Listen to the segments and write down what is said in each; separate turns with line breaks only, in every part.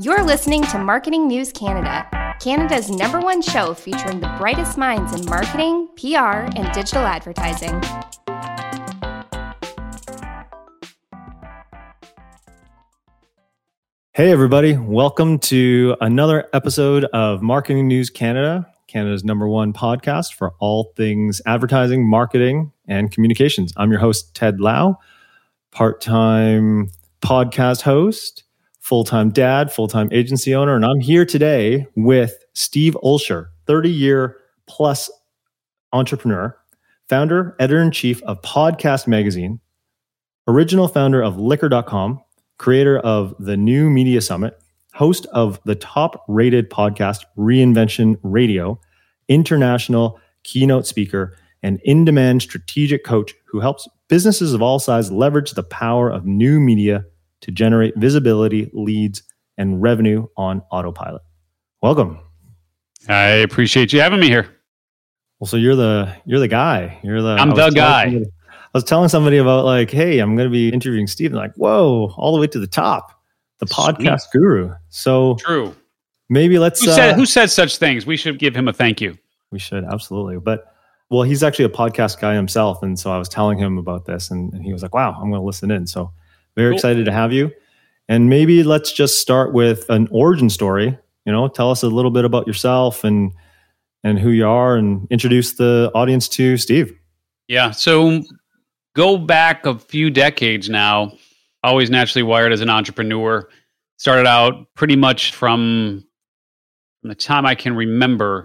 You're listening to Marketing News Canada, Canada's #1 show featuring the brightest minds in marketing, PR, and digital advertising.
Hey everybody, welcome to another episode of Marketing News Canada, Canada's #1 podcast for all things advertising, marketing, and communications. I'm your host, Ted Lau, part-time podcast host, full-time dad, full-time agency owner, and I'm here today with Steve Olsher, 30-year plus entrepreneur, founder, editor-in-chief of Podcast Magazine, original founder of Liquor.com, creator of the New Media Summit, host of the top-rated podcast Reinvention Radio, international keynote speaker, and in-demand strategic coach who helps businesses of all sizes leverage the power of new media to generate visibility, leads, and revenue on autopilot. Welcome.
I appreciate you having me here.
Well, so you're the guy.
I'm the guy.
I was telling somebody about like, hey, I'm going to be interviewing Steve. And like, whoa, all the way to the top, the podcast guru. So
true.
Maybe let's.
Who said such things? We should give him a thank you.
We should, absolutely. But well, he's actually a podcast guy himself, and so I was telling him about this, and he was like, "Wow, I'm going to listen in." So very excited to have you. And maybe let's just start with an origin story. You know, tell us a little bit about yourself and who you are, and introduce the audience to Steve.
Yeah. So go back a few decades now. Always naturally wired as an entrepreneur. Started out pretty much from the time I can remember,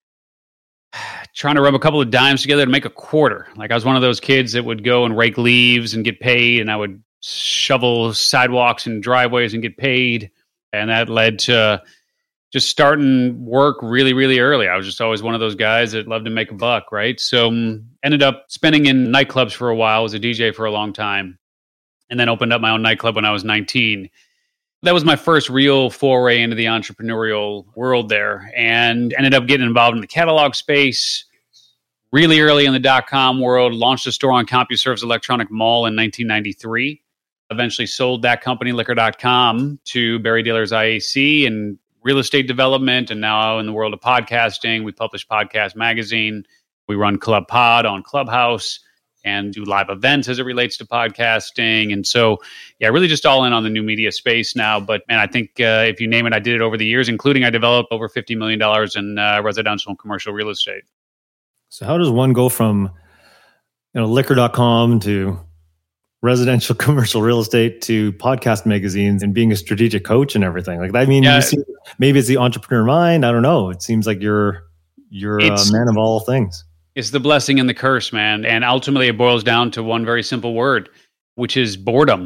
trying to rub a couple of dimes together to make a quarter. Like I was one of those kids that would go and rake leaves and get paid, and I would shovel sidewalks and driveways and get paid. And that led to just starting work really, really early. I was just always one of those guys that loved to make a buck, right? So ended up spending in nightclubs for a while, was a DJ for a long time, and then opened up my own nightclub when I was 19. That was my first real foray into the entrepreneurial world there, and ended up getting involved in the catalog space really early in the .com world, launched a store on CompuServe's Electronic Mall in 1993. Eventually sold that company, Liquor.com, to Barry Dillers IAC and real estate development. And now in the world of podcasting, we publish Podcast Magazine. We run Club Pod on Clubhouse and do live events as it relates to podcasting. And so, yeah, really just all in on the new media space now. But man, I think if you name it, I did it over the years, including I developed over $50 million in residential and commercial real estate.
So how does one go from, Liquor.com to residential commercial real estate to podcast magazines and being a strategic coach and everything? Like, I mean, maybe it's the entrepreneur mind. I don't know. It seems like you're a man of all things.
It's the blessing and the curse, man. And ultimately it boils down to one very simple word, which is boredom.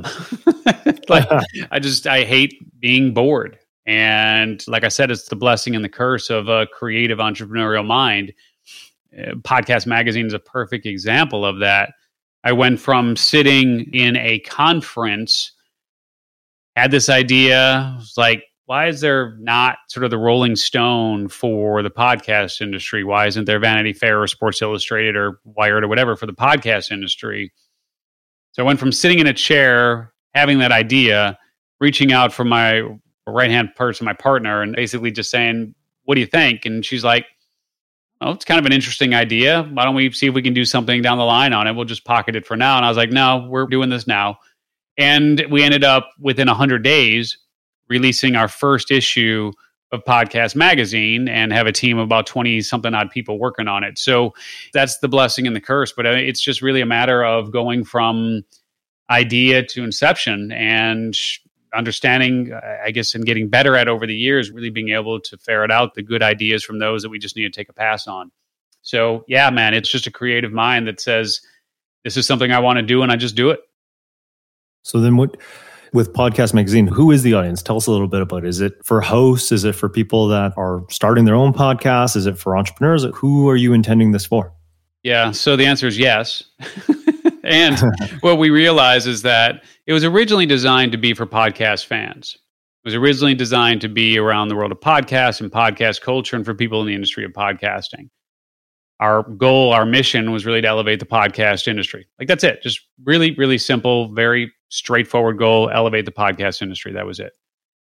I hate being bored. And like I said, it's the blessing and the curse of a creative entrepreneurial mind. Podcast Magazine is a perfect example of that. I went from sitting in a conference, had this idea, was like, why is there not sort of the Rolling Stone for the podcast industry? Why isn't there Vanity Fair or Sports Illustrated or Wired or whatever for the podcast industry? So I went from sitting in a chair, having that idea, reaching out for my right-hand person, my partner, and basically just saying, what do you think? And she's like, oh, it's kind of an interesting idea. Why don't we see if we can do something down the line on it? We'll just pocket it for now. And I was like, no, we're doing this now. And we ended up within 100 days releasing our first issue of Podcast Magazine and have a team of about 20 something odd people working on it. So that's the blessing and the curse. But it's just really a matter of going from idea to inception and understanding, I guess, and getting better at over the years, really being able to ferret out the good ideas from those that we just need to take a pass on. So yeah, man, it's just a creative mind that says, this is something I want to do, and I just do it.
So then with Podcast Magazine, who is the audience? Tell us a little bit about it. Is it for hosts? Is it for people that are starting their own podcasts? Is it for entrepreneurs? Who are you intending this for?
Yeah, so the answer is yes. And what we realize is that it was originally designed to be for podcast fans. It was originally designed to be around the world of podcasts and podcast culture and for people in the industry of podcasting. Our goal, our mission was really to elevate the podcast industry. Like, that's it. Just really, really simple, very straightforward goal, elevate the podcast industry. That was it.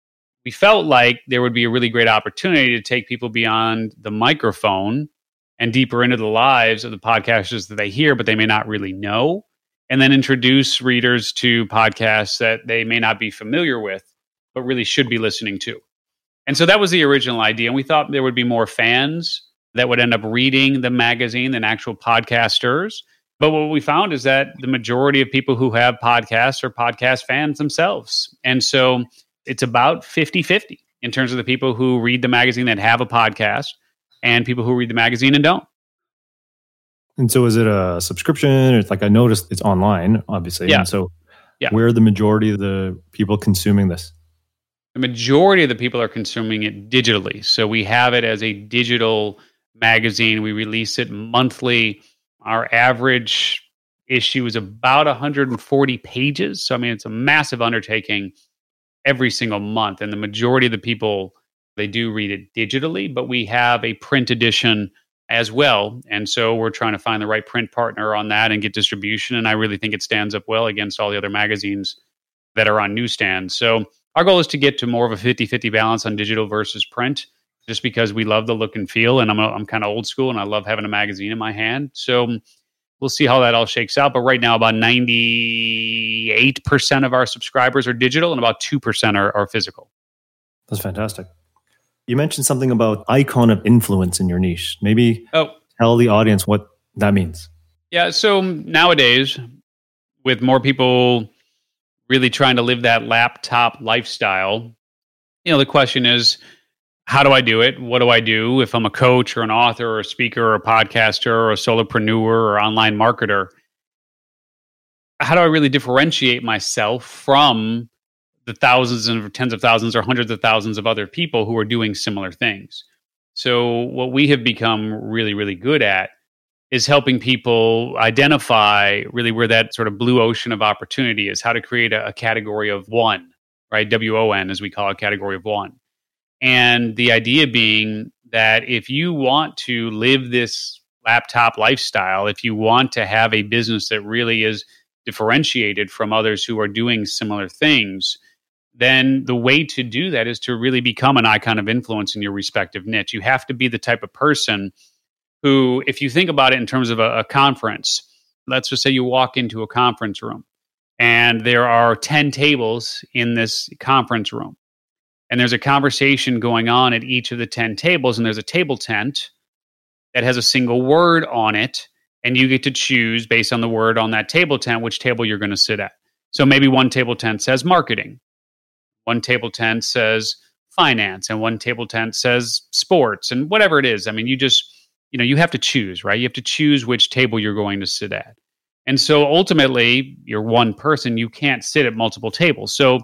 we felt like there would be a really great opportunity to take people beyond the microphone and deeper into the lives of the podcasters that they hear, but they may not really know, and then introduce readers to podcasts that they may not be familiar with, but really should be listening to. And so that was the original idea. And we thought there would be more fans that would end up reading the magazine than actual podcasters. But what we found is that the majority of people who have podcasts are podcast fans themselves. And so it's about 50-50 in terms of the people who read the magazine that have a podcast and people who read the magazine and don't.
And so is it a subscription? It's like, I noticed it's online, obviously.
Yeah.
And so where are the majority of the people consuming this?
The majority of the people are consuming it digitally. So we have it as a digital magazine. We release it monthly. Our average issue is about 140 pages. So, I mean, it's a massive undertaking every single month. And the majority of the people, they do read it digitally, but we have a print edition as well. And so we're trying to find the right print partner on that and get distribution. And I really think it stands up well against all the other magazines that are on newsstands. So our goal is to get to more of a 50-50 balance on digital versus print, just because we love the look and feel. And I'm kind of old school and I love having a magazine in my hand. So we'll see how that all shakes out. But right now, about 98% of our subscribers are digital and about 2% are physical.
That's fantastic. You mentioned something about icon of influence in your niche. Maybe tell the audience what that means.
Yeah. So nowadays, with more people really trying to live that laptop lifestyle, the question is, how do I do it? What do I do if I'm a coach or an author or a speaker or a podcaster or a solopreneur or online marketer? How do I really differentiate myself from the thousands and tens of thousands or hundreds of thousands of other people who are doing similar things? So what we have become really, really good at is helping people identify really where that sort of blue ocean of opportunity is, how to create a category of one, right? WON, as we call it, category of one. And the idea being that if you want to live this laptop lifestyle, if you want to have a business that really is differentiated from others who are doing similar things, then the way to do that is to really become an icon of influence in your respective niche. You have to be the type of person who, if you think about it in terms of a conference, let's just say you walk into a conference room and there are 10 tables in this conference room. And there's a conversation going on at each of the 10 tables, and there's a table tent that has a single word on it, and you get to choose based on the word on that table tent which table you're going to sit at. So maybe one table tent says marketing, one table tent says finance, and one table tent says sports, and whatever it is. I mean, you just, you have to choose, right? You have to choose which table you're going to sit at. And so ultimately, you're one person, you can't sit at multiple tables. So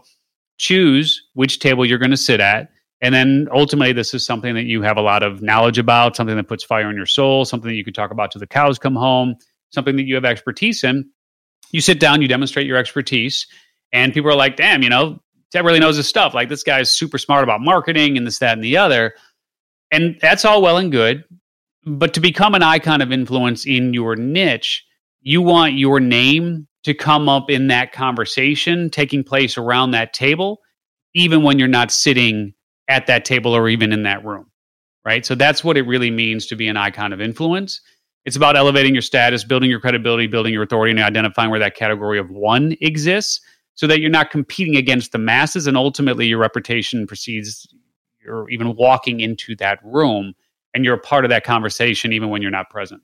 choose which table you're going to sit at. And then ultimately, this is something that you have a lot of knowledge about, something that puts fire in your soul, something that you can talk about till the cows come home, something that you have expertise in. You sit down, you demonstrate your expertise, and people are like, damn, Ted really knows his stuff. Like, this guy's super smart about marketing and this, that, and the other. And that's all well and good. But to become an icon of influence in your niche, you want your name to come up in that conversation taking place around that table, even when you're not sitting at that table or even in that room, right? So that's what it really means to be an icon of influence. It's about elevating your status, building your credibility, building your authority, and identifying where that category of one exists so that you're not competing against the masses, and ultimately your reputation precedes you're even walking into that room, and you're a part of that conversation even when you're not present.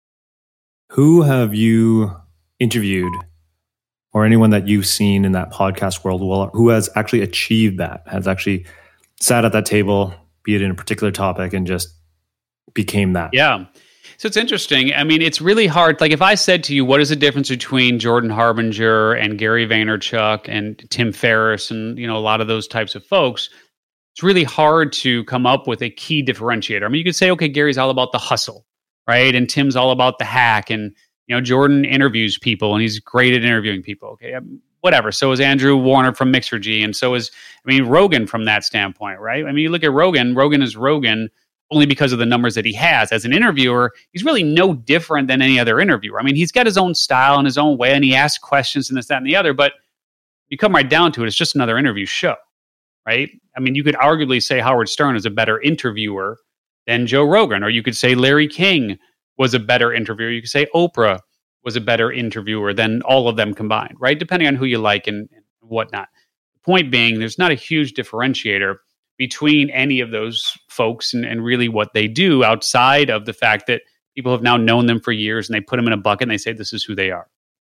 Who have you interviewed, or anyone that you've seen in that podcast world who has actually achieved that, has actually sat at that table, be it in a particular topic, and just became that?
Yeah. So it's interesting. I mean, it's really hard. Like, if I said to you, what is the difference between Jordan Harbinger and Gary Vaynerchuk and Tim Ferriss and, a lot of those types of folks, it's really hard to come up with a key differentiator. I mean, you could say, okay, Gary's all about the hustle, right? And Tim's all about the hack. And, Jordan interviews people and he's great at interviewing people. Okay, whatever. So is Andrew Warner from Mixergy. And so is, Rogan from that standpoint, right? I mean, you look at Rogan is Rogan only because of the numbers that he has. As an interviewer, he's really no different than any other interviewer. I mean, he's got his own style and his own way, and he asks questions and this, that, and the other. But you come right down to it, it's just another interview show. right? I mean, you could arguably say Howard Stern is a better interviewer than Joe Rogan, or you could say Larry King was a better interviewer. You could say Oprah was a better interviewer than all of them combined, right? Depending on who you like and whatnot. The point being, there's not a huge differentiator between any of those folks and really what they do outside of the fact that people have now known them for years and they put them in a bucket and they say, this is who they are.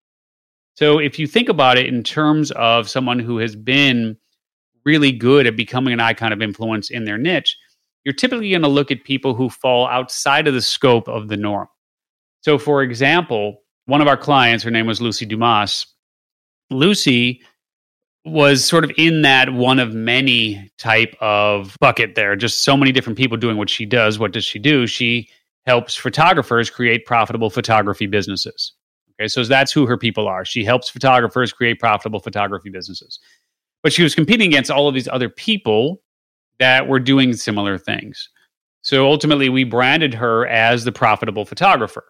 So if you think about it in terms of someone who has been really good at becoming an icon of influence in their niche, you're typically going to look at people who fall outside of the scope of the norm. So for example, one of our clients, her name was Lucy Dumas. Lucy was sort of in that one of many type of bucket there. Just so many different people doing what she does. What does she do? She helps photographers create profitable photography businesses. Okay, so that's who her people are. She helps photographers create profitable photography businesses. But she was competing against all of these other people that were doing similar things. So ultimately, we branded her as the profitable photographer.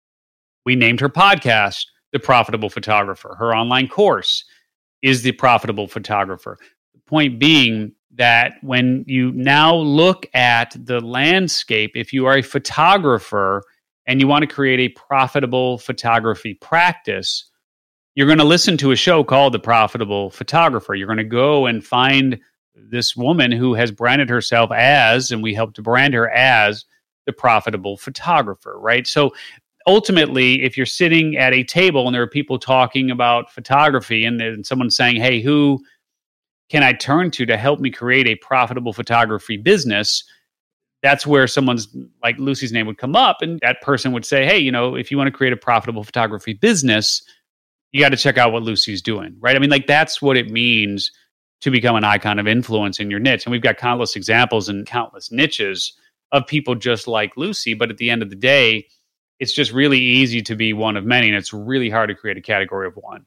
We named her podcast The Profitable Photographer. Her online course is The Profitable Photographer. The point being that when you now look at the landscape, if you are a photographer and you want to create a profitable photography practice, you're going to listen to a show called The Profitable Photographer. You're going to go and find this woman who has branded herself as, and we helped to brand her as, the profitable photographer, right? So ultimately, if you're sitting at a table and there are people talking about photography and then someone's saying, hey, who can I turn to help me create a profitable photography business? That's where someone's like Lucy's name would come up, and that person would say, hey, if you want to create a profitable photography business, you got to check out what Lucy's doing, right? I mean, like that's what it means to become an icon of influence in your niche. And we've got countless examples and countless niches of people just like Lucy. But at the end of the day, it's just really easy to be one of many, and it's really hard to create a category of one.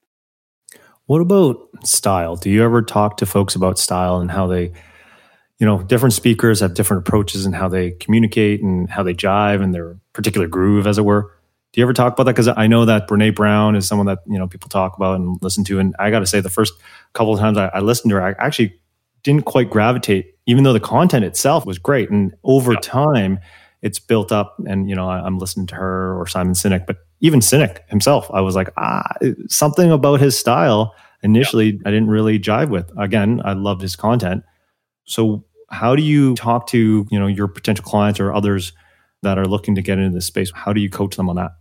What about style? Do you ever talk to folks about style and how they, different speakers have different approaches and how they communicate and how they jive and their particular groove, as it were? Do you ever talk about that? Because I know that Brene Brown is someone that, people talk about and listen to. And I got to say, the first couple of times I listened to her, I actually didn't quite gravitate, even though the content itself was great. And over time, it's built up. And, I'm listening to her or Simon Sinek, but even Sinek himself, I was like, something about his style initially I didn't really jive with. Again, I loved his content. So how do you talk to, your potential clients or others that are looking to get into this space? How do you coach them on that?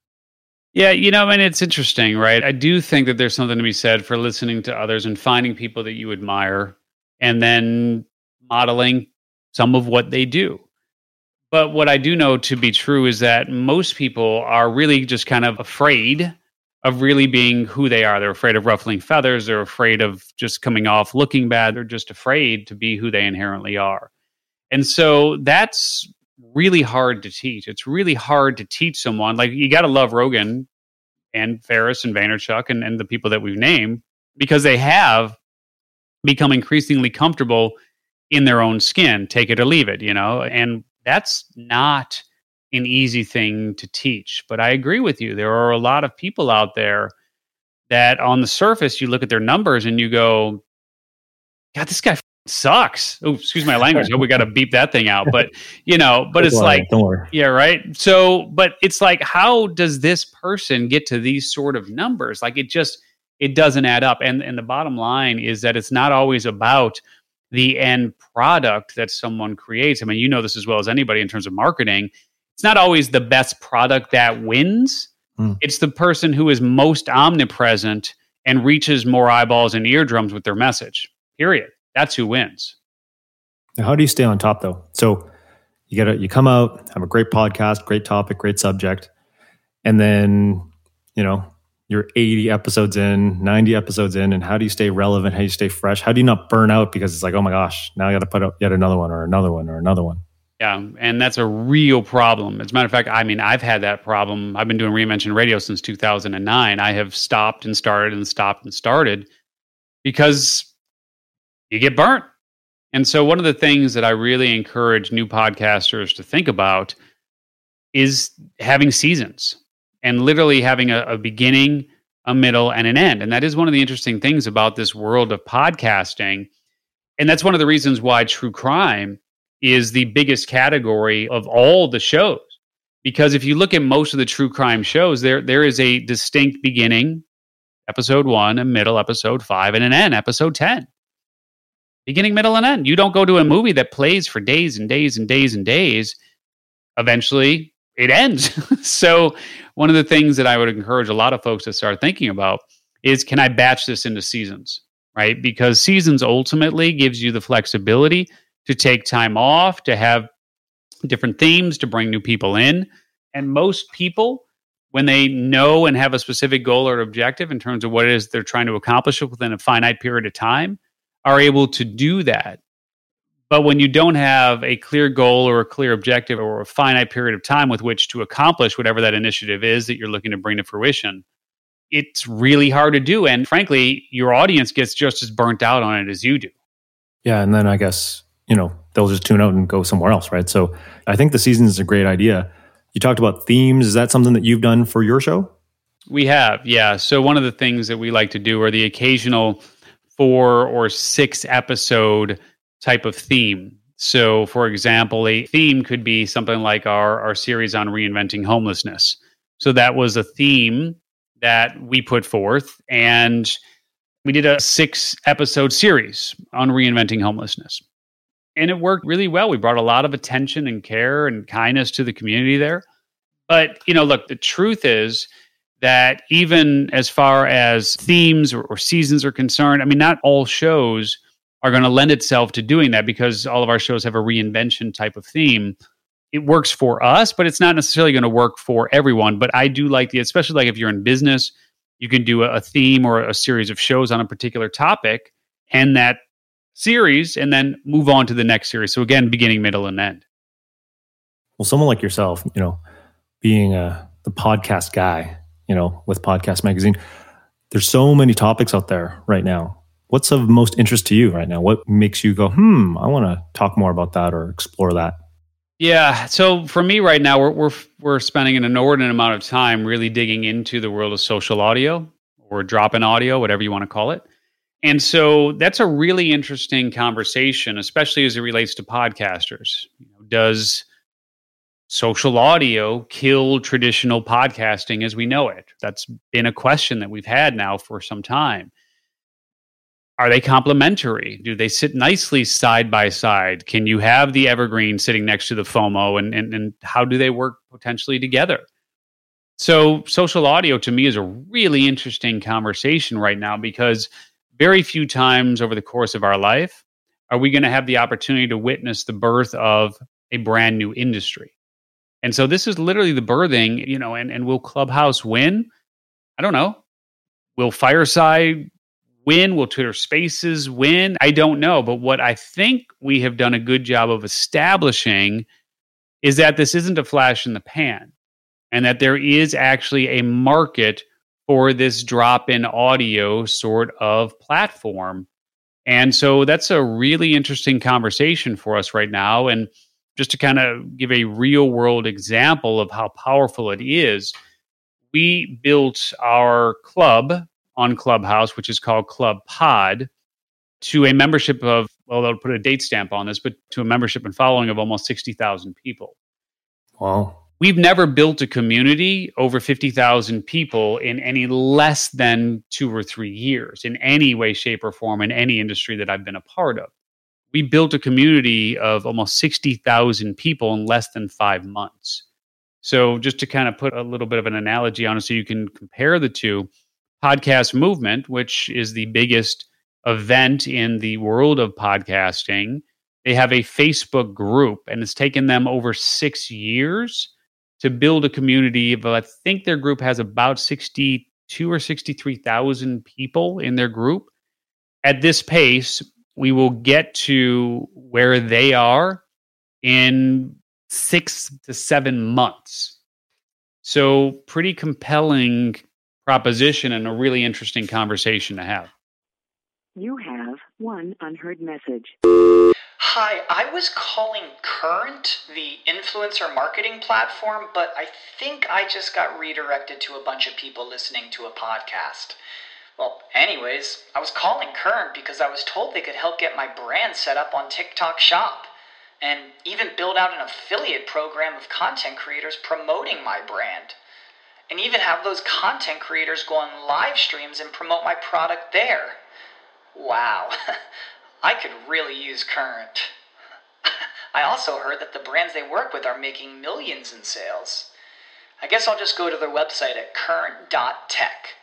Yeah, it's interesting, right? I do think that there's something to be said for listening to others and finding people that you admire and then modeling some of what they do. But what I do know to be true is that most people are really just kind of afraid of really being who they are. They're afraid of ruffling feathers. They're afraid of just coming off looking bad. They're just afraid to be who they inherently are. And so that's really hard to teach. It's really hard to teach someone. Like, you got to love Rogan and Ferriss and Vaynerchuk and the people that we've named, because they have become increasingly comfortable in their own skin, take it or leave it, and that's not an easy thing to teach. But I agree with you. There are a lot of people out there that on the surface, you look at their numbers and you go, God, this guy sucks. Oh, excuse my language. Oh, we got to beep that thing out. But, but it's like,
don't worry.
Yeah, right. So, but it's like, how does this person get to these sort of numbers? Like, it doesn't add up. And the bottom line is that it's not always about the end product that someone creates. I mean, you know this as well as anybody in terms of marketing. It's not always the best product that wins. It's the person who is most omnipresent and reaches more eyeballs and eardrums with their message, period. That's who wins.
Now, how do you stay on top, though? So you come out, have a great podcast, great topic, great subject, and then, you're 80 episodes in, 90 episodes in, and how do you stay relevant? How do you stay fresh? How do you not burn out because it's like, oh my gosh, now I got to put up yet another one or another one or another one?
Yeah, and that's a real problem. As a matter of fact, I've had that problem. I've been doing Reinvention Radio since 2009. I have stopped and started and stopped and started because you get burnt. And so one of the things that I really encourage new podcasters to think about is having seasons and literally having a beginning, a middle, and an end. And that is one of the interesting things about this world of podcasting And that's one of the reasons why true crime is the biggest category of all the shows. Because if you look at most of the true crime shows, there is a distinct beginning, episode 1, a middle, episode 5, and an end, episode 10. Beginning, middle, and end. You don't go to a movie that plays for days and days and days and days. Eventually, it ends. So one of the things that I would encourage a lot of folks to start thinking about is, can I batch this into seasons, right? Because seasons ultimately gives you the flexibility to take time off, to have different themes, to bring new people in. And most people, when they know and have a specific goal or objective in terms of what it is they're trying to accomplish within a finite period of time, are able to do that. But when you don't have a clear goal or a clear objective or a finite period of time with which to accomplish whatever that initiative is that you're looking to bring to fruition, it's really hard to do. And frankly, your audience gets just as burnt out on it as you do.
Yeah. And then I guess, they'll just tune out and go somewhere else, right? So I think the season is a great idea. You talked about themes. Is that something that you've done for your show?
We have, yeah. So one of the things that we like to do are the occasional 4 or 6 episode type of theme. So for example, a theme could be something like our series on reinventing homelessness. So that was a theme that we put forth, and we did a 6 episode series on reinventing homelessness. And it worked really well. We brought a lot of attention and care and kindness to the community there. But, look, the truth is that even as far as themes or seasons are concerned, I mean, not all shows are going to lend itself to doing that, because all of our shows have a reinvention type of theme. It works for us, but it's not necessarily going to work for everyone. But I do like especially like if you're in business, you can do a theme or a series of shows on a particular topic, and that series, and then move on to the next series. So again, beginning, middle, and end.
Well, someone like yourself, being the podcast guy, with Podcast Magazine, there's so many topics out there right now. What's of most interest to you right now? What makes you go, I want to talk more about that or explore that?
Yeah. So for me right now, we're spending an inordinate amount of time really digging into the world of social audio or drop-in audio, whatever you want to call it. And so that's a really interesting conversation, especially as it relates to podcasters. Does social audio kill traditional podcasting as we know it? That's been a question that we've had now for some time. Are they complementary? Do they sit nicely side by side? Can you have the evergreen sitting next to the FOMO, and how do they work potentially together? So social audio to me is a really interesting conversation right now, because very few times over the course of our life are we going to have the opportunity to witness the birth of a brand new industry. And so this is literally the birthing, and will Clubhouse win? I don't know. Will Fireside win? Will Twitter Spaces win? I don't know. But what I think we have done a good job of establishing is that this isn't a flash in the pan, and that there is actually a market for this drop-in audio sort of platform. And so that's a really interesting conversation for us right now. And just to kind of give a real-world example of how powerful it is, we built our club on Clubhouse, which is called Club Pod, to a membership of, they'll put a date stamp on this, but to a membership and following of almost 60,000 people.
Wow.
We've never built a community over 50,000 people in any less than 2 or 3 years, in any way, shape, or form, in any industry that I've been a part of. We built a community of almost 60,000 people in less than 5 months. So just to kind of put a little bit of an analogy on it so you can compare the two, Podcast Movement, which is the biggest event in the world of podcasting, they have a Facebook group, and it's taken them over 6 years to build a community. But I think their group has about 62 or 63,000 people in their group. At this pace, we will get to where they are in 6 to 7 months. So pretty compelling proposition and a really interesting conversation to have.
You have one unheard message.
Hi, I was calling Current, the influencer marketing platform, but I think I just got redirected to a bunch of people listening to a podcast. Well, anyways, I was calling Current because I was told they could help get my brand set up on TikTok Shop, and even build out an affiliate program of content creators promoting my brand, and even have those content creators go on live streams and promote my product there. Wow, I could really use Current. I also heard that the brands they work with are making millions in sales. I guess I'll just go to their website at current.tech.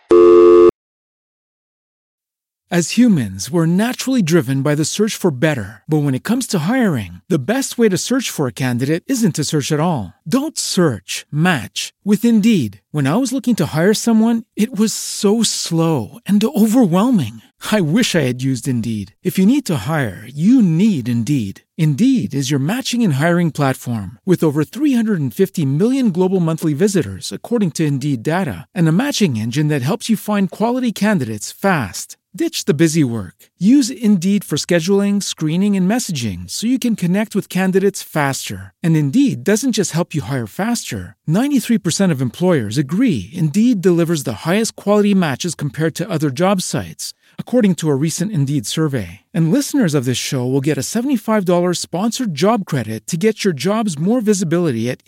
As humans, we're naturally driven by the search for better. But when it comes to hiring, the best way to search for a candidate isn't to search at all. Don't search, match with Indeed. When I was looking to hire someone, it was so slow and overwhelming. I wish I had used Indeed. If you need to hire, you need Indeed. Indeed is your matching and hiring platform with over 350 million global monthly visitors, according to Indeed data, and a matching engine that helps you find quality candidates fast. Ditch the busy work. Use Indeed for scheduling, screening, and messaging so you can connect with candidates faster. And Indeed doesn't just help you hire faster. 93% of employers agree Indeed delivers the highest quality matches compared to other job sites, according to a recent Indeed survey. And listeners of this show will get a $75 sponsored job credit to get your jobs more visibility at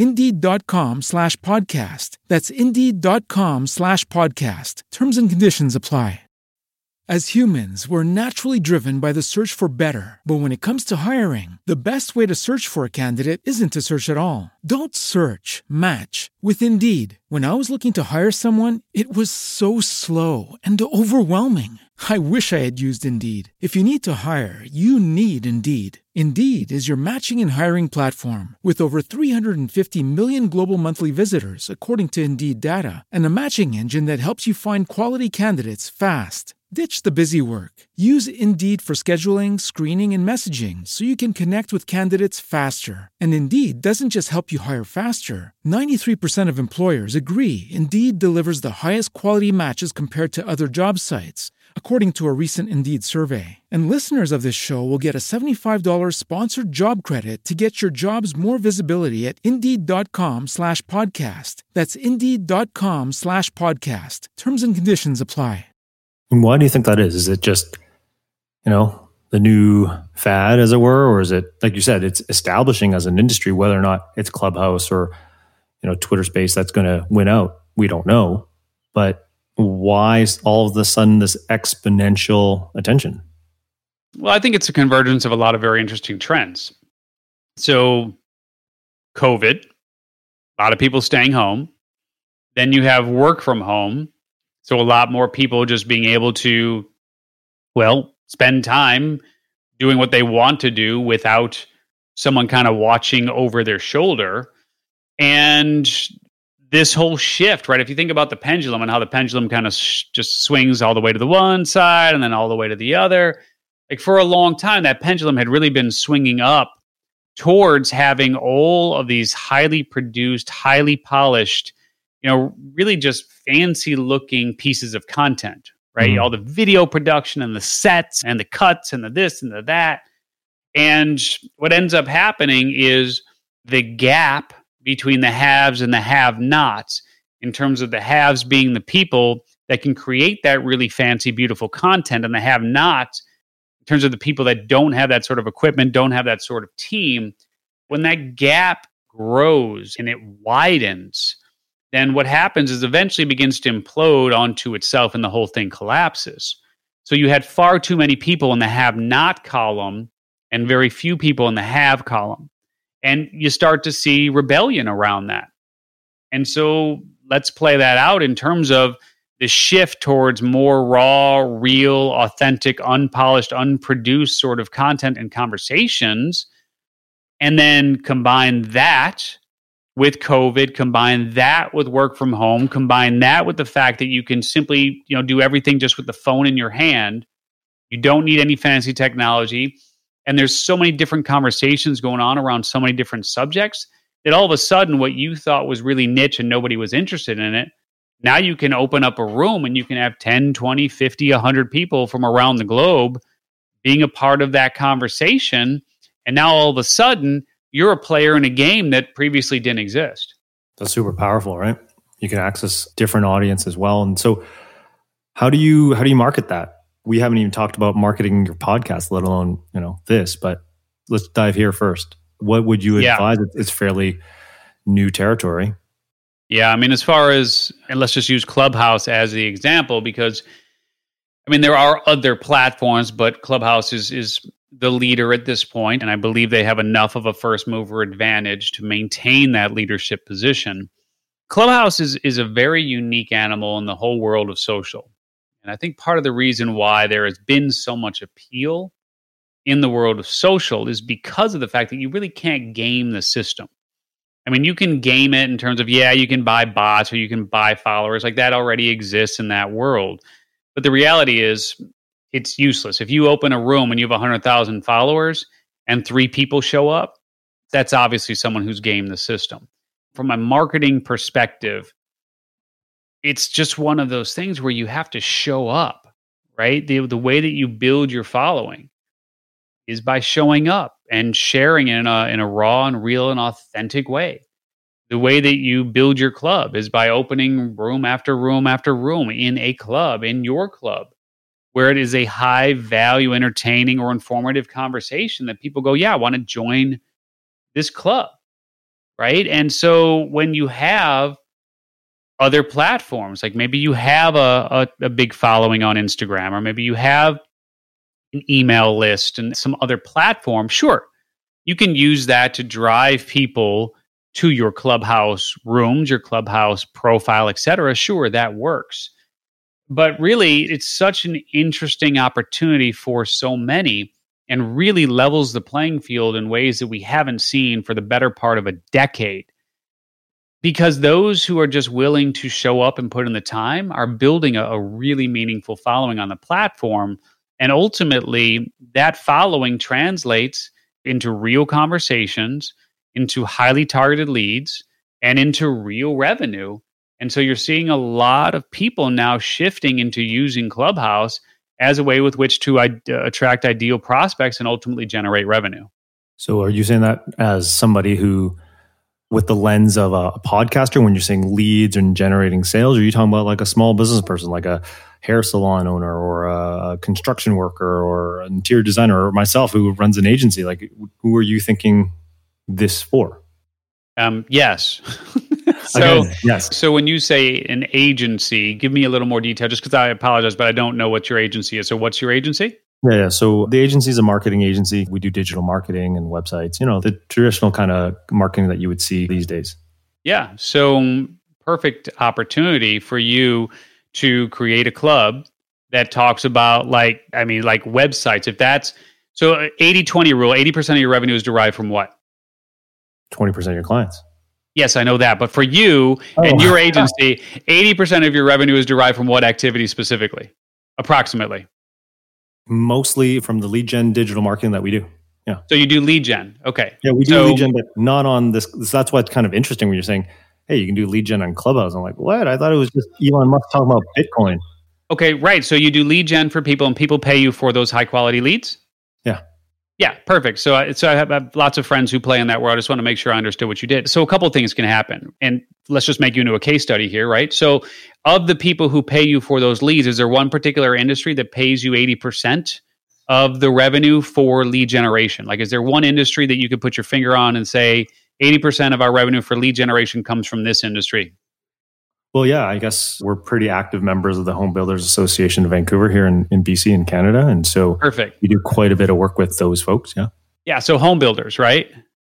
Indeed.com/podcast. That's Indeed.com/podcast. Terms and conditions apply. As humans, we're naturally driven by the search for better. But when it comes to hiring, the best way to search for a candidate isn't to search at all. Don't search, match with Indeed. When I was looking to hire someone, it was so slow and overwhelming. I wish I had used Indeed. If you need to hire, you need Indeed. Indeed is your matching and hiring platform with over 350 million global monthly visitors, according to Indeed data, and a matching engine that helps you find quality candidates fast. Ditch the busy work. Use Indeed for scheduling, screening, and messaging so you can connect with candidates faster. And Indeed doesn't just help you hire faster. 93% of employers agree Indeed delivers the highest quality matches compared to other job sites, according to a recent Indeed survey. And listeners of this show will get a $75 sponsored job credit to get your jobs more visibility at Indeed.com/podcast. That's Indeed.com/podcast. Terms and conditions apply.
And why do you think that is? Is it just, the new fad, as it were? Or is it, like you said, it's establishing as an industry, whether or not it's Clubhouse or, Twitter Space that's going to win out? We don't know. But why is all of a sudden this exponential attention?
Well, I think it's a convergence of a lot of very interesting trends. So COVID, a lot of people staying home. Then you have work from home. So a lot more people just being able to, spend time doing what they want to do without someone kind of watching over their shoulder. And this whole shift, right? If you think about the pendulum and how the pendulum kind of just swings all the way to the one side and then all the way to the other, like for a long time, that pendulum had really been swinging up towards having all of these highly produced, highly polished, really just fancy looking pieces of content, right? Mm-hmm. All the video production and the sets and the cuts and the this and the that. And what ends up happening is the gap between the haves and the have-nots, in terms of the haves being the people that can create that really fancy, beautiful content, and the have-nots in terms of the people that don't have that sort of equipment, don't have that sort of team. When that gap grows and it widens, then what happens is eventually begins to implode onto itself and the whole thing collapses. So you had far too many people in the have-not column and very few people in the have column. And you start to see rebellion around that. And so let's play that out in terms of the shift towards more raw, real, authentic, unpolished, unproduced sort of content and conversations. And then combine that with COVID, combine that with work from home, combine that with the fact that you can simply, do everything just with the phone in your hand. You don't need any fancy technology. And there's so many different conversations going on around so many different subjects that all of a sudden what you thought was really niche and nobody was interested in it, now you can open up a room and you can have 10, 20, 50, 100 people from around the globe being a part of that conversation. And now all of a sudden, you're a player in a game that previously didn't exist.
That's super powerful, right? You can access different audience as well. And so How do you market that? We haven't even talked about marketing your podcast, let alone, this, but let's dive here first. What would you advise? It's fairly new territory.
Yeah, I mean, as far as, and let's just use Clubhouse as the example, because I mean, there are other platforms, but Clubhouse is the leader at this point, and I believe they have enough of a first mover advantage to maintain that leadership position. Clubhouse is a very unique animal in the whole world of social. And I think part of the reason why there has been so much appeal in the world of social is because of the fact that you really can't game the system. I mean, you can game it in terms of, you can buy bots or you can buy followers. Like that already exists in that world. But the reality is it's useless. If you open a room and you have 100,000 followers and 3 people show up, that's obviously someone who's gamed the system. From a marketing perspective, it's just one of those things where you have to show up, right? The way that you build your following is by showing up and sharing in a raw and real and authentic way. The way that you build your club is by opening room after room after room in a club, in your club, where it is a high value, entertaining or informative conversation that people go, I want to join this club, right? And so when you have other platforms, like maybe you have a big following on Instagram, or maybe you have an email list and some other platform, sure, you can use that to drive people to your Clubhouse rooms, your Clubhouse profile, etc. Sure, that works. But really, it's such an interesting opportunity for so many and really levels the playing field in ways that we haven't seen for the better part of a decade. Because those who are just willing to show up and put in the time are building a really meaningful following on the platform. And ultimately, that following translates into real conversations, into highly targeted leads, and into real revenue. And so you're seeing a lot of people now shifting into using Clubhouse as a way with which to attract ideal prospects and ultimately generate revenue.
So are you saying that as somebody who, with the lens of a podcaster, when you're saying leads and generating sales, or are you talking about like a small business person, like a hair salon owner or a construction worker or an interior designer, or myself who runs an agency? Like, who are you thinking this for?
Yes.
Yes.
So when you say an agency, give me a little more detail, just because I apologize, but I don't know what your agency is. So what's your agency?
Yeah. So the agency is a marketing agency. We do digital marketing and websites, the traditional kind of marketing that you would see these days.
Yeah. So perfect opportunity for you to create a club that talks about like websites. If that's, so 80-20 rule, 80% of your revenue is derived from what?
20% of your clients.
Yes, I know that. But for you and your agency, 80% of your revenue is derived from what activity specifically? Approximately.
Mostly from the lead gen digital marketing that we do. Yeah.
So you do lead gen. Okay.
Yeah, we do lead gen, but not on this. That's what's kind of interesting when you're saying, hey, you can do lead gen on Clubhouse. I'm like, what? I thought it was just Elon Musk talking about Bitcoin.
Okay, right. So you do lead gen for people and people pay you for those high quality leads?
Yeah.
Yeah, perfect. So I have lots of friends who play in that world. I just want to make sure I understood what you did. So a couple of things can happen. And let's just make you into a case study here, right? So of the people who pay you for those leads, is there one particular industry that pays you 80% of the revenue for lead generation? Like, is there one industry that you could put your finger on and say 80% of our revenue for lead generation comes from this industry?
Well, yeah, I guess we're pretty active members of the Home Builders Association of Vancouver here in BC in Canada. And so
perfect.
We do quite a bit of work with those folks. Yeah.
Yeah. So home builders, right?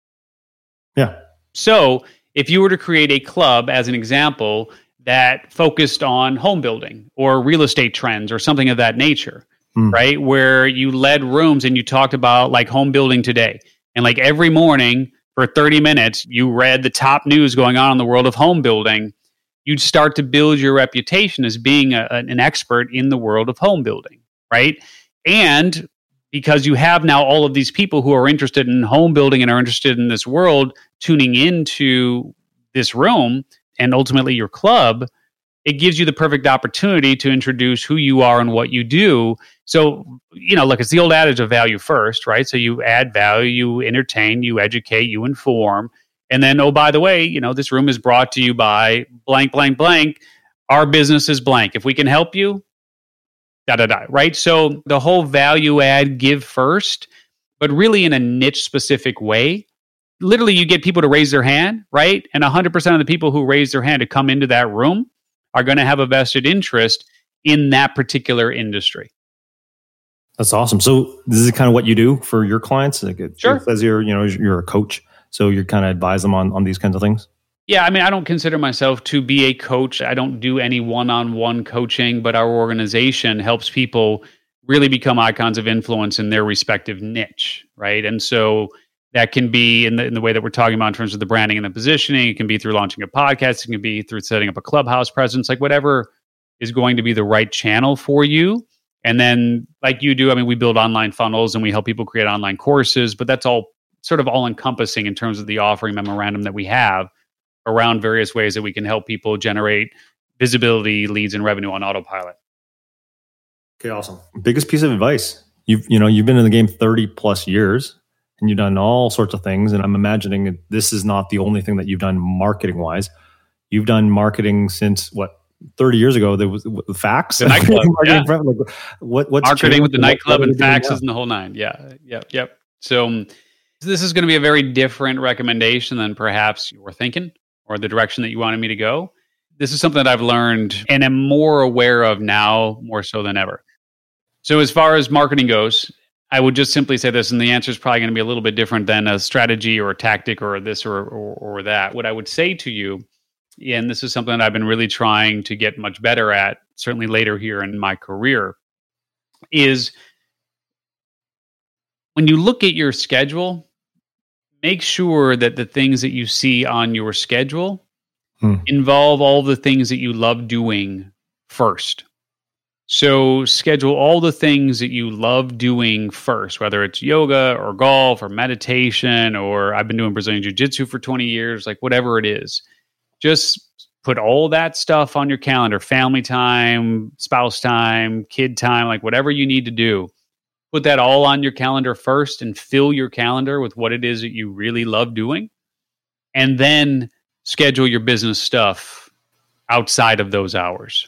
Yeah.
So if you were to create a club, as an example, that focused on home building or real estate trends or something of that nature, right? Where you led rooms and you talked about like home building today. And like every morning for 30 minutes, you read the top news going on in the world of home building. You'd start to build your reputation as being an expert in the world of home building, right? And because you have now all of these people who are interested in home building and are interested in this world tuning into this room and ultimately your club, it gives you the perfect opportunity to introduce who you are and what you do. So, look, it's the old adage of value first, right? So you add value, you entertain, you educate, you inform. And then, oh, by the way, this room is brought to you by blank, blank, blank. Our business is blank. If we can help you, right? So the whole value add, give first, but really in a niche specific way. Literally, you get people to raise their hand, right? And 100% of the people who raise their hand to come into that room are going to have a vested interest in that particular industry.
That's awesome. So this is kind of what you do for your clients? Like
Sure.
It says you're a coach, so you kind of advise them on these kinds of things?
Yeah, I mean, I don't consider myself to be a coach. I don't do any one-on-one coaching, but our organization helps people really become icons of influence in their respective niche, right? And so that can be in the way that we're talking about in terms of the branding and the positioning. It can be through launching a podcast. It can be through setting up a Clubhouse presence, like whatever is going to be the right channel for you. And then like you do, I mean, we build online funnels and we help people create online courses, but that's all sort of all encompassing in terms of the offering memorandum that we have around various ways that we can help people generate visibility, leads, and revenue on autopilot.
Okay, awesome. Biggest piece of advice. You've been in the game 30 plus years and you've done all sorts of things. And I'm imagining that this is not the only thing that you've done marketing wise. You've done marketing since 30 years ago, there was the fax.
The nightclub.
What's
marketing with the nightclub and faxes and the whole nine. Yep. So this is going to be a very different recommendation than perhaps you were thinking or the direction that you wanted me to go. This is something that I've learned and am more aware of now, more so than ever. So as far as marketing goes, I would just simply say this, and the answer is probably going to be a little bit different than a strategy or a tactic or this or that. What I would say to you, and this is something that I've been really trying to get much better at, certainly later here in my career, is when you look at your schedule, make sure that the things that you see on your schedule involve all the things that you love doing first. So schedule all the things that you love doing first, whether it's yoga or golf or meditation, or I've been doing Brazilian Jiu-Jitsu for 20 years, like whatever it is. Just put all that stuff on your calendar, family time, spouse time, kid time, like whatever you need to do. Put that all on your calendar first and fill your calendar with what it is that you really love doing. And then schedule your business stuff outside of those hours.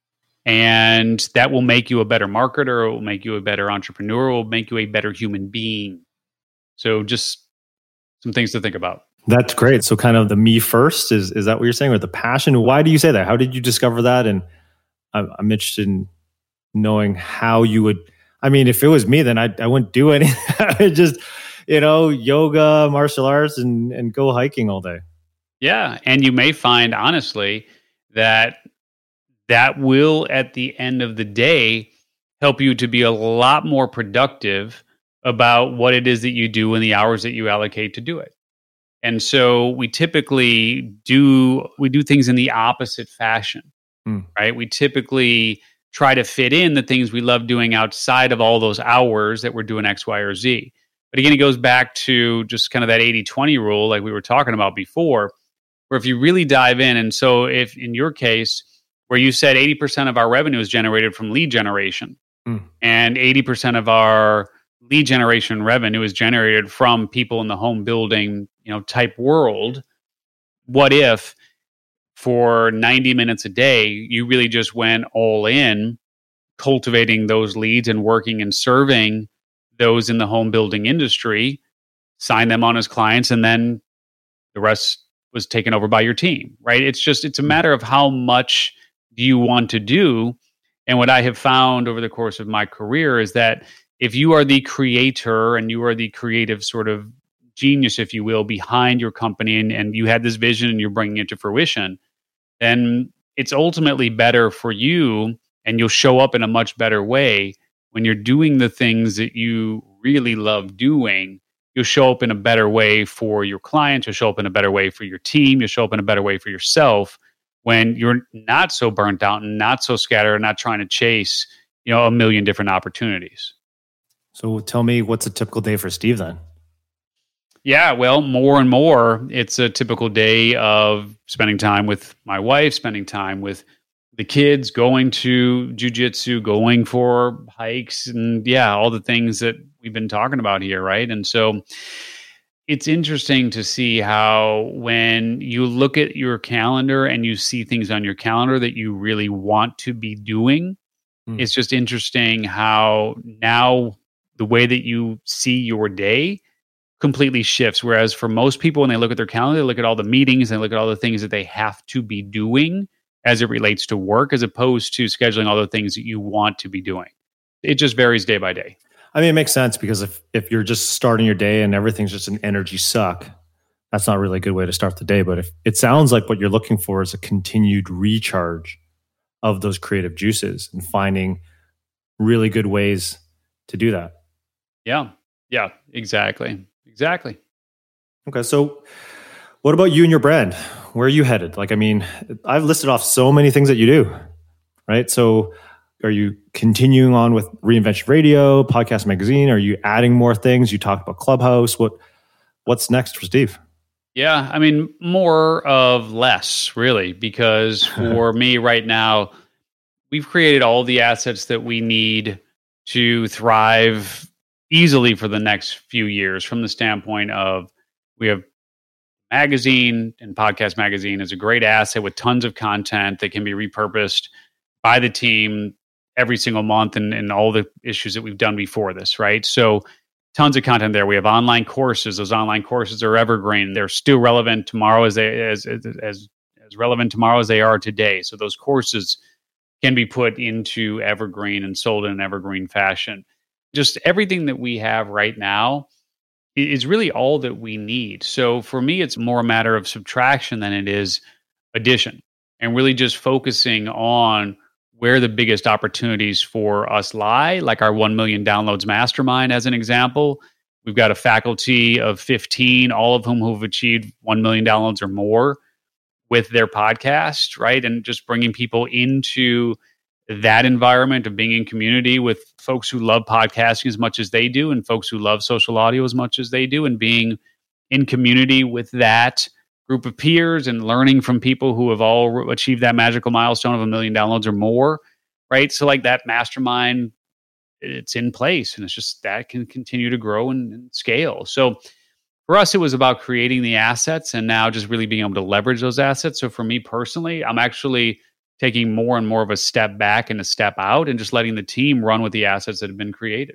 And that will make you a better marketer. It will make you a better entrepreneur. It will make you a better human being. So just some things to think about.
That's great. So kind of the me first, is that what you're saying? Or the passion? Why do you say that? How did you discover that? And I'm interested in knowing how you would, I mean, if it was me, then I wouldn't do anything. I just, yoga, martial arts, and go hiking all day.
Yeah. And you may find, honestly, that will, at the end of the day, help you to be a lot more productive about what it is that you do and the hours that you allocate to do it. And so we typically do things in the opposite fashion, right? We typically try to fit in the things we love doing outside of all those hours that we're doing X, Y, or Z. But again, it goes back to just kind of that 80-20 rule like we were talking about before, where if you really dive in, and so if in your case, where you said 80% of our revenue is generated from lead generation, and 80% of our lead generation revenue is generated from people in the home building, type world. What if for 90 minutes a day, you really just went all in cultivating those leads and working and serving those in the home building industry, sign them on as clients, and then the rest was taken over by your team, right? It's a matter of how much do you want to do. And what I have found over the course of my career is that if you are the creator and you are the creative sort of genius, if you will, behind your company, and you had this vision and you're bringing it to fruition, then it's ultimately better for you, and you'll show up in a much better way when you're doing the things that you really love doing. You'll show up in a better way for your clients. You'll show up in a better way for your team. You'll show up in a better way for yourself when you're not so burnt out and not so scattered and not trying to chase, a million different opportunities.
So tell me, what's a typical day for Steve then?
Yeah, well, more and more, it's a typical day of spending time with my wife, spending time with the kids, going to jiu-jitsu, going for hikes, and all the things that we've been talking about here, right? And so it's interesting to see how when you look at your calendar and you see things on your calendar that you really want to be doing, It's just interesting how now the way that you see your day completely shifts. Whereas for most people, when they look at their calendar, they look at all the meetings, they look at all the things that they have to be doing as it relates to work, as opposed to scheduling all the things that you want to be doing. It just varies day by day.
I mean, it makes sense because if you're just starting your day and everything's just an energy suck, that's not really a good way to start the day. But if it sounds like what you're looking for is a continued recharge of those creative juices and finding really good ways to do that.
Yeah, exactly.
Okay, so what about you and your brand? Where are you headed? Like, I mean, I've listed off so many things that you do, right? So are you continuing on with Reinvention Radio, Podcast Magazine? Are you adding more things? You talked about Clubhouse. What's next for Steve?
Yeah, I mean, more of less, really, because for me right now, we've created all the assets that we need to thrive easily for the next few years, from the standpoint of we have magazine, and Podcast Magazine is a great asset with tons of content that can be repurposed by the team every single month, and all the issues that we've done before this, right? So tons of content there. We have online courses. Those online courses are evergreen. They're still relevant tomorrow as relevant tomorrow as they are today. So those courses can be put into evergreen and sold in an evergreen fashion. Just everything that we have right now is really all that we need. So for me, it's more a matter of subtraction than it is addition, and really just focusing on where the biggest opportunities for us lie, like our 1 million downloads mastermind, as an example. We've got a faculty of 15, all of whom who have achieved 1 million downloads or more with their podcast, right? And just bringing people into that environment of being in community with folks who love podcasting as much as they do, and folks who love social audio as much as they do, and being in community with that group of peers and learning from people who have all achieved that magical milestone of 1 million downloads or more, right? So like that mastermind, it's in place, and it's just that can continue to grow and scale. So for us, it was about creating the assets and now just really being able to leverage those assets. So for me personally, I'm actually taking more and more of a step back and a step out, and just letting the team run with the assets that have been created.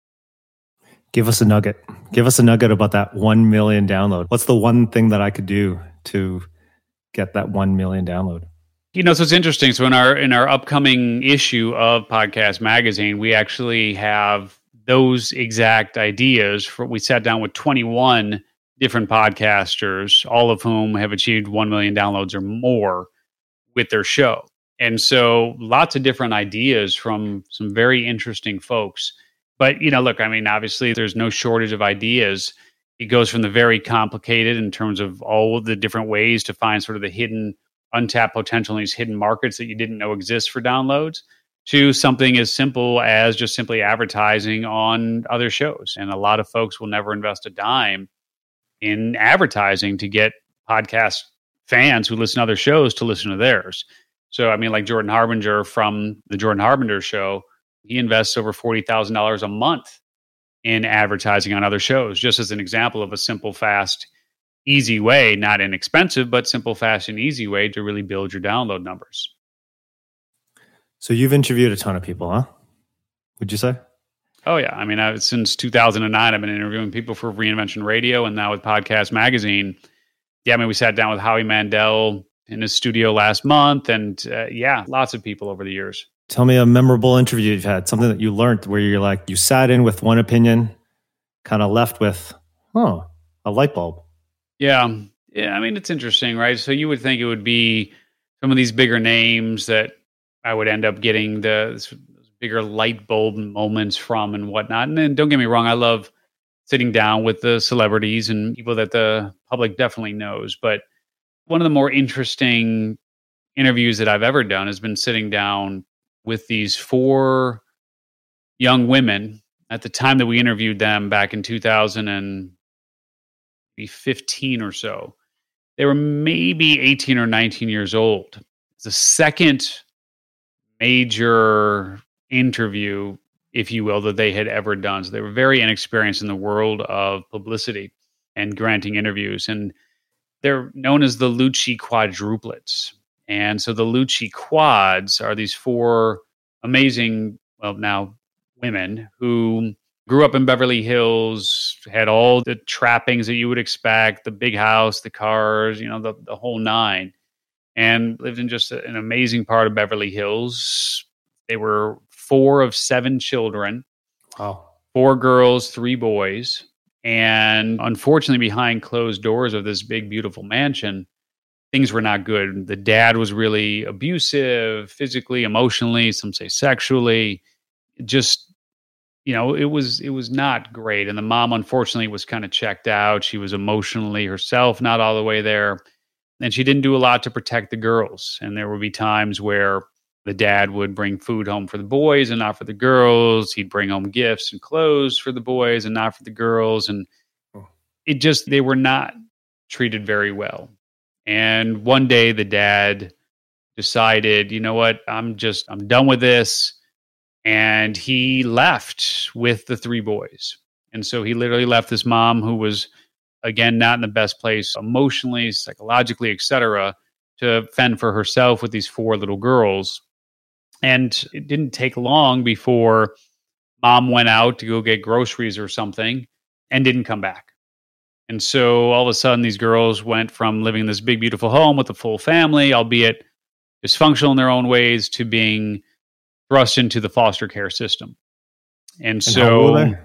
Give us a nugget. Give us a nugget about that 1 million download. What's the one thing that I could do to get that 1 million download?
You know, so it's interesting. So in our upcoming issue of Podcast Magazine, we actually have those exact ideas. We sat down with 21 different podcasters, all of whom have achieved 1 million downloads or more with their show. And so lots of different ideas from some very interesting folks. But, you know, look, I mean, obviously there's no shortage of ideas. It goes from the very complicated in terms of all of the different ways to find sort of the hidden, untapped potential in these hidden markets that you didn't know exist for downloads, to something as simple as just simply advertising on other shows. And a lot of folks will never invest a dime in advertising to get podcast fans who listen to other shows to listen to theirs. So, I mean, like Jordan Harbinger from the Jordan Harbinger Show, he invests over $40,000 a month in advertising on other shows, just as an example of a simple, fast, easy way, not inexpensive, but simple, fast, and easy way to really build your download numbers.
So you've interviewed a ton of people, huh? Would you say?
Oh, yeah. I mean, since 2009, I've been interviewing people for Reinvention Radio, and now with Podcast Magazine. Yeah, I mean, we sat down with Howie Mandel in his studio last month, and lots of people over the years.
Tell me a memorable interview you've had, something that you learned where you're like, you sat in with one opinion, kind of left with, a light bulb. Yeah.
I mean, it's interesting, right? So you would think it would be some of these bigger names that I would end up getting the bigger light bulb moments from and whatnot. And then don't get me wrong, I love sitting down with the celebrities and people that the public definitely knows. But one of the more interesting interviews that I've ever done has been sitting down with these 4 young women at the time that we interviewed them back in 2015 or so. They were maybe 18 or 19 years old. It's the second major interview, if you will, that they had ever done. So they were very inexperienced in the world of publicity and granting interviews. And they're known as the Lucci quadruplets. And so the Lucci quads are these 4 amazing, well, now women who grew up in Beverly Hills, had all the trappings that you would expect, the big house, the cars, the whole nine, and lived in just an amazing part of Beverly Hills. They were 4 of 7 children.
Wow.
4 girls, 3 boys. And unfortunately, behind closed doors of this big, beautiful mansion, things were not good. The dad was really abusive, physically, emotionally, some say sexually. Just, it was not great. And the mom, unfortunately, was kind of checked out. She was emotionally herself not all the way there. And she didn't do a lot to protect the girls. And there would be times where the dad would bring food home for the boys and not for the girls. He'd bring home gifts and clothes for the boys and not for the girls. And they were not treated very well. And one day the dad decided, you know what, I'm done with this. And he left with the 3 boys. And so he literally left this mom who was, again, not in the best place emotionally, psychologically, etc., to fend for herself with these 4 little girls. And it didn't take long before mom went out to go get groceries or something and didn't come back. And so all of a sudden, these girls went from living in this big, beautiful home with a full family, albeit dysfunctional in their own ways, to being thrust into the foster care system. And
how old were they?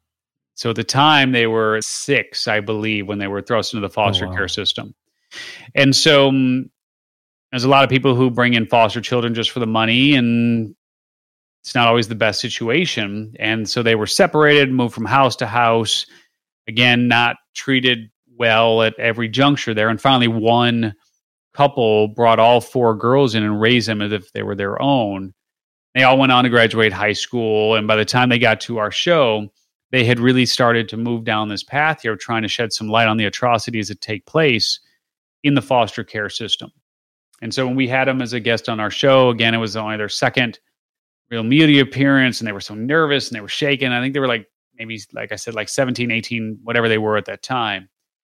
So at the time, they were 6, I believe, when they were thrust into the foster care system. And so there's a lot of people who bring in foster children just for the money, and it's not always the best situation. And so they were separated, moved from house to house, again, not treated well at every juncture there. And finally, one couple brought all 4 girls in and raised them as if they were their own. They all went on to graduate high school. And by the time they got to our show, they had really started to move down this path here, trying to shed some light on the atrocities that take place in the foster care system. And so when we had them as a guest on our show, again, it was only their second real media appearance, and they were so nervous and they were shaking. I think they were maybe, like I said, 17, 18, whatever they were at that time.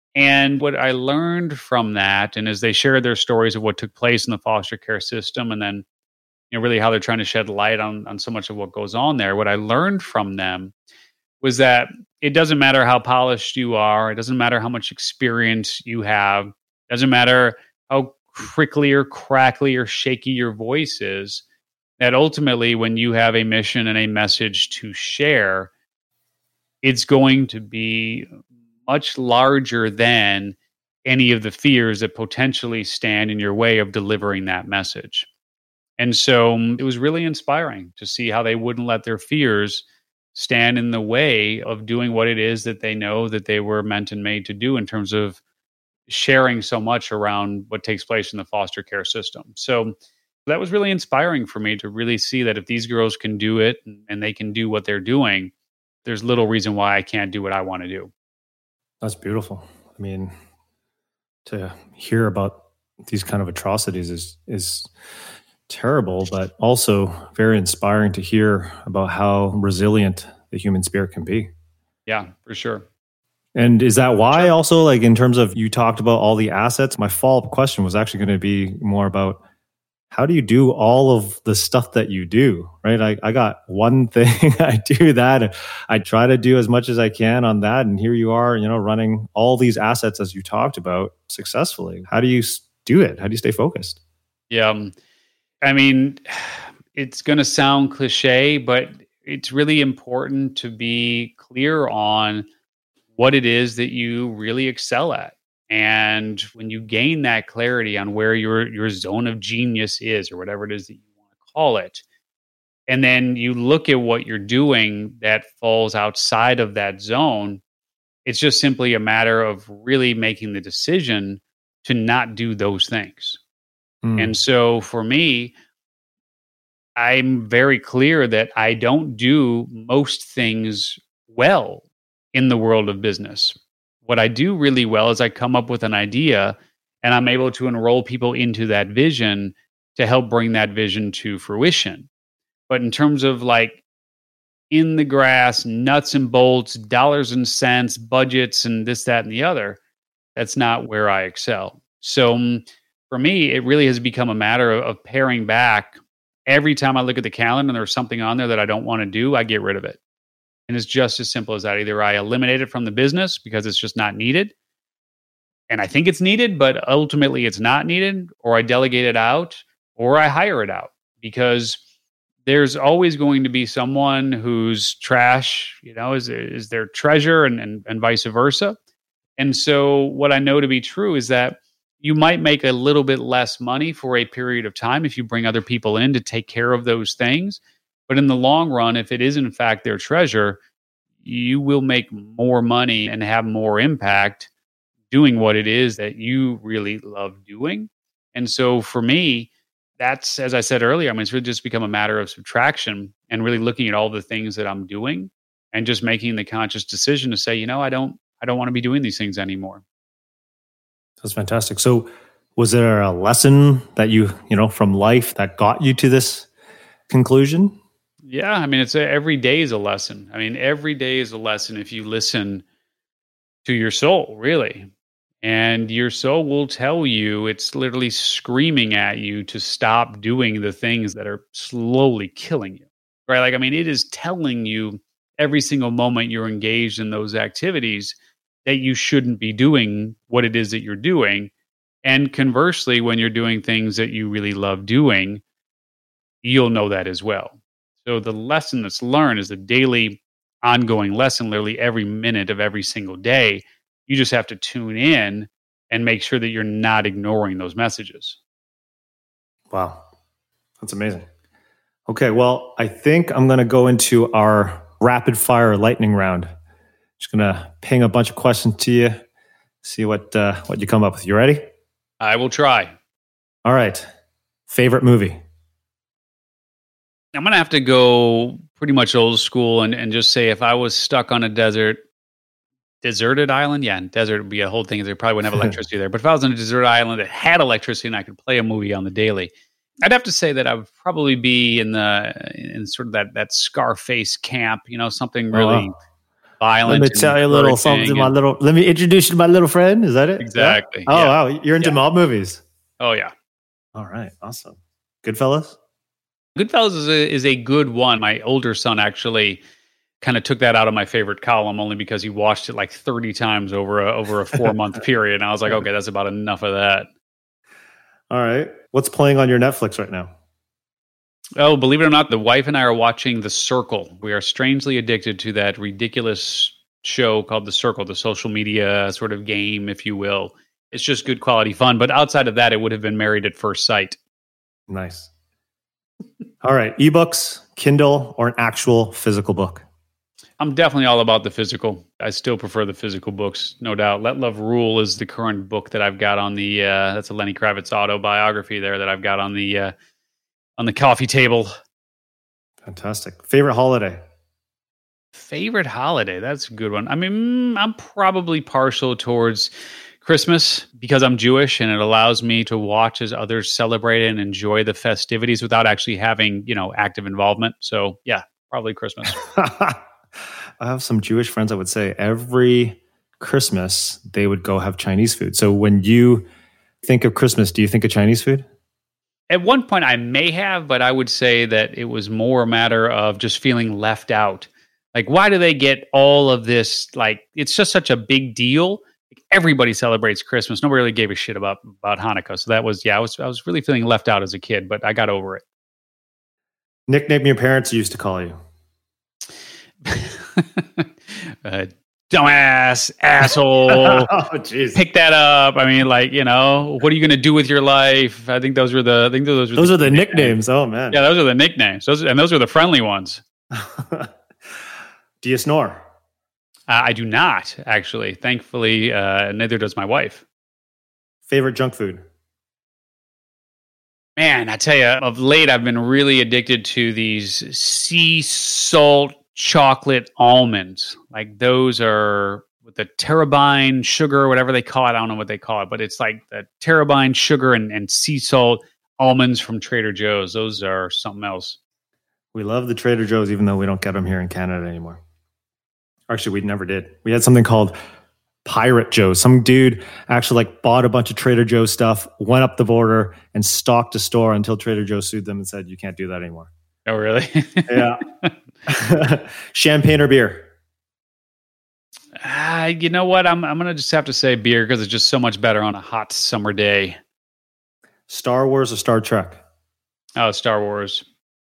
And what I learned from that, and as they shared their stories of what took place in the foster care system, and then really how they're trying to shed light on so much of what goes on there, what I learned from them was that it doesn't matter how polished you are, it doesn't matter how much experience you have, it doesn't matter how crickly or crackly or shaky your voice is, that ultimately when you have a mission and a message to share, it's going to be much larger than any of the fears that potentially stand in your way of delivering that message. And so it was really inspiring to see how they wouldn't let their fears stand in the way of doing what it is that they know that they were meant and made to do in terms of sharing so much around what takes place in the foster care system. So that was really inspiring for me to really see that if these girls can do it and they can do what they're doing, there's little reason why I can't do what I want to do.
That's beautiful. I mean, to hear about these kind of atrocities is terrible, but also very inspiring to hear about how resilient the human spirit can be.
Yeah, for sure.
And is that why also, in terms of, you talked about all the assets, my follow-up question was actually going to be more about, how do you do all of the stuff that you do, right? I got one thing, I do that. I try to do as much as I can on that. And here you are, running all these assets as you talked about successfully. How do you do it? How do you stay focused?
Yeah. I mean, it's going to sound cliche, but it's really important to be clear on what it is that you really excel at. And when you gain that clarity on where your zone of genius is, or whatever it is that you want to call it, and then you look at what you're doing that falls outside of that zone, it's just simply a matter of really making the decision to not do those things. And so for me, I'm very clear that I don't do most things well in the world of business. What I do really well is I come up with an idea and I'm able to enroll people into that vision to help bring that vision to fruition. But in terms of in the grass, nuts and bolts, dollars and cents, budgets, and this, that, and the other, that's not where I excel. So for me, it really has become a matter of paring back every time I look at the calendar and there's something on there that I don't want to do, I get rid of it. And it's just as simple as that. Either I eliminate it from the business because it's just not needed, and I think it's needed, but ultimately it's not needed, or I delegate it out, or I hire it out, because there's always going to be someone whose trash, is their treasure, and vice versa. And so what I know to be true is that you might make a little bit less money for a period of time if you bring other people in to take care of those things. But in the long run, if it is in fact their treasure, you will make more money and have more impact doing what it is that you really love doing. And so for me, that's, as I said earlier, it's really just become a matter of subtraction and really looking at all the things that I'm doing and just making the conscious decision to say, I don't want to be doing these things anymore.
That's fantastic. So was there a lesson that you from life that got you to this conclusion?
Yeah. Every day is a lesson. Every day is a lesson if you listen to your soul, really. And your soul will tell you, it's literally screaming at you to stop doing the things that are slowly killing you, right? It is telling you every single moment you're engaged in those activities that you shouldn't be doing what it is that you're doing. And conversely, when you're doing things that you really love doing, you'll know that as well. So the lesson that's learned is a daily, ongoing lesson, literally every minute of every single day. You just have to tune in and make sure that you're not ignoring those messages.
Wow. That's amazing. Okay, well, I think I'm going to go into our rapid fire lightning round. Just going to ping a bunch of questions to you, see what you come up with. You ready?
I will try.
All right. Favorite movie?
I'm going to have to go pretty much old school and just say, if I was stuck on a deserted island, desert would be a whole thing. They probably wouldn't have electricity there. But if I was on a desert island that had electricity and I could play a movie on the daily, I'd have to say that I would probably be in sort of that Scarface camp, something really violent.
Let me tell you a little something. Let me introduce you to my little friend. Is that it?
Exactly.
Yeah? Oh, wow. You're into mob movies.
Oh, yeah.
All right. Awesome. Goodfellas?
Goodfellas is a good one. My older son actually kind of took that out of my favorite column only because he watched it like 30 times over a 4-month period. And I was like, okay, that's about enough of that.
All right. What's playing on your Netflix right now?
Oh, believe it or not, the wife and I are watching The Circle. We are strangely addicted to that ridiculous show called The Circle, the social media sort of game, if you will. It's just good quality fun. But outside of that, it would have been Married at First Sight.
Nice. All right. eBooks, Kindle, or an actual physical book?
I'm definitely all about the physical. I still prefer the physical books, no doubt. Let Love Rule is the current book that I've got on the, that's a Lenny Kravitz autobiography there that I've got on the coffee table.
Fantastic. Favorite holiday?
Favorite holiday? That's a good one. I'm probably partial towards Christmas because I'm Jewish and it allows me to watch as others celebrate and enjoy the festivities without actually having, active involvement. So yeah, probably Christmas.
I have some Jewish friends that would say every Christmas they would go have Chinese food. So when you think of Christmas, do you think of Chinese food?
At one point I may have, but I would say that it was more a matter of just feeling left out. Like, why do they get all of this? Like, it's just such a big deal. Like, everybody celebrates Christmas. Nobody really gave a shit about Hanukkah. So that was, I was really feeling left out as a kid, but I got over it.
Nickname your parents used to call you?
Dumbass, asshole.
Oh, jeez.
Pick that up. What are you going to do with your life? I think those were the
nicknames. Oh man.
Yeah, those are the nicknames. Those are the friendly ones.
Do you snore?
I do not, actually. Thankfully, neither does my wife.
Favorite junk food?
Man, I tell you, of late, I've been really addicted to these sea salt chocolate almonds. Like, those are with the terebinth sugar, whatever they call it. I don't know what they call it, but it's like the terebinth sugar and sea salt almonds from Trader Joe's. Those are something else.
We love the Trader Joe's, even though we don't get them here in Canada anymore. Actually, we never did. We had something called Pirate Joe. Some dude actually like bought a bunch of Trader Joe stuff, went up the border and stalked a store until Trader Joe sued them and said, you can't do that anymore.
Oh, really?
Yeah. Champagne or beer?
You know what? I'm going to just have to say beer because it's just so much better on a hot summer day.
Star Wars or Star Trek?
Oh, Star Wars.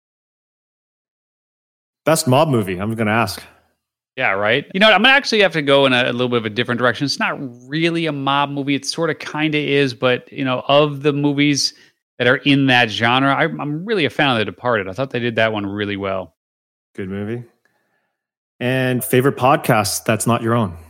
Best mob movie? I'm going to ask.
Yeah, right. You know what? I'm going to actually have to go in a little bit of a different direction. It's not really a mob movie. It sort of kind of is, but of the movies that are in that genre, I'm really a fan of The Departed. I thought they did that one really well.
Good movie. And favorite podcast that's not your own?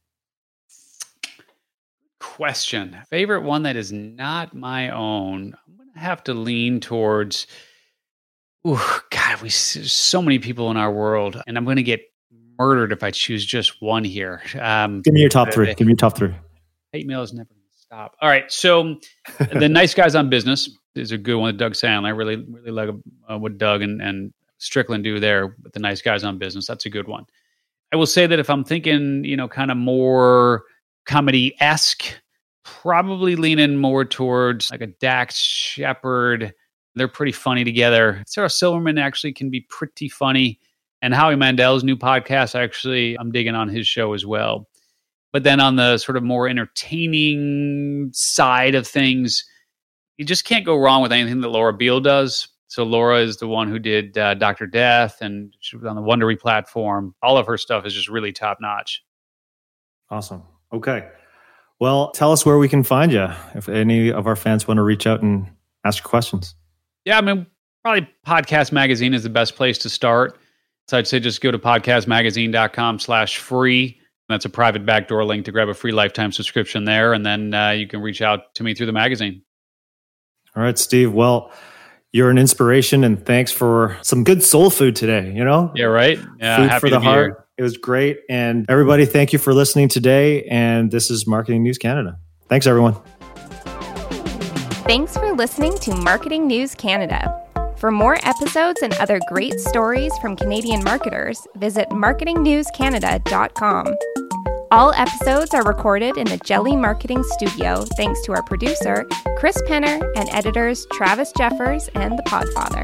Question. Favorite one that is not my own. I'm going to have to lean towards, God, there's so many people in our world, and I'm going to get murdered if I choose just one here.
Give me your top three.
Hate mail is never going to stop. All right. So The Nice Guys on Business is a good one with Doug Sandler. I really like what Doug and Strickland do there with The Nice Guys on Business. That's a good one. I will say that if I'm thinking, kind of more comedy-esque, probably leaning more towards like a Dax Shepard. They're pretty funny together. Sarah Silverman actually can be pretty funny. And Howie Mandel's new podcast, I'm digging on his show as well. But then on the sort of more entertaining side of things, you just can't go wrong with anything that Laura Beale does. So Laura is the one who did Dr. Death, and she was on the Wondery platform. All of her stuff is just really top notch.
Awesome. Okay. Well, tell us where we can find you if any of our fans want to reach out and ask questions.
Yeah, probably Podcast Magazine is the best place to start. So I'd say just go to podcastmagazine.com/free. That's a private backdoor link to grab a free lifetime subscription there. And then you can reach out to me through the magazine.
All right, Steve. Well, you're an inspiration, and thanks for some good soul food today,
Yeah, right? Yeah,
food
happy
for the
to be
heart.
here.
It was great. And everybody, thank you for listening today. And this is Marketing News Canada. Thanks, everyone.
Thanks for listening to Marketing News Canada. For more episodes and other great stories from Canadian marketers, visit marketingnewscanada.com. All episodes are recorded in the Jelly Marketing Studio thanks to our producer, Chris Penner, and editors Travis Jeffers and The Podfather.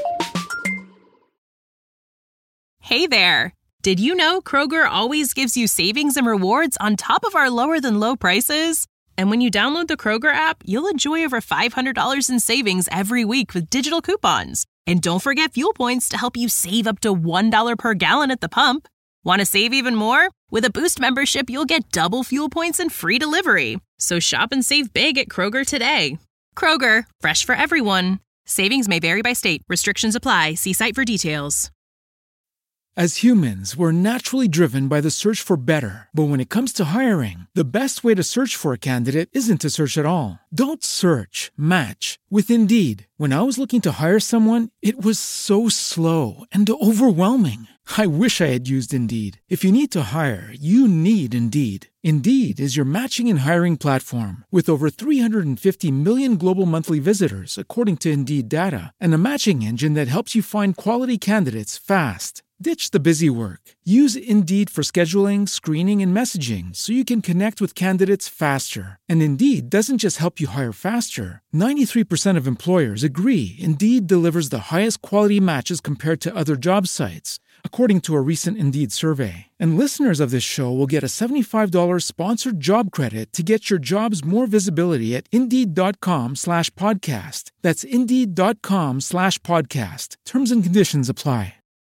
Hey there! Did you know Kroger always gives you savings and rewards on top of our lower-than-low prices? And when you download the Kroger app, you'll enjoy over $500 in savings every week with digital coupons. And don't forget fuel points to help you save up to $1 per gallon at the pump. Want to save even more? With a Boost membership, you'll get double fuel points and free delivery. So shop and save big at Kroger today. Kroger, fresh for everyone. Savings may vary by state. Restrictions apply. See site for details.
As humans, we're naturally driven by the search for better. But when it comes to hiring, the best way to search for a candidate isn't to search at all. Don't search, match with Indeed. When I was looking to hire someone, it was so slow and overwhelming. I wish I had used Indeed. If you need to hire, you need Indeed. Indeed is your matching and hiring platform with over 350 million global monthly visitors, according to Indeed data, and a matching engine that helps you find quality candidates fast. Ditch the busy work. Use Indeed for scheduling, screening, and messaging so you can connect with candidates faster. And Indeed doesn't just help you hire faster. 93% of employers agree Indeed delivers the highest quality matches compared to other job sites, according to a recent Indeed survey. And listeners of this show will get a $75 sponsored job credit to get your jobs more visibility at Indeed.com/podcast. That's Indeed.com/podcast. Terms and conditions apply.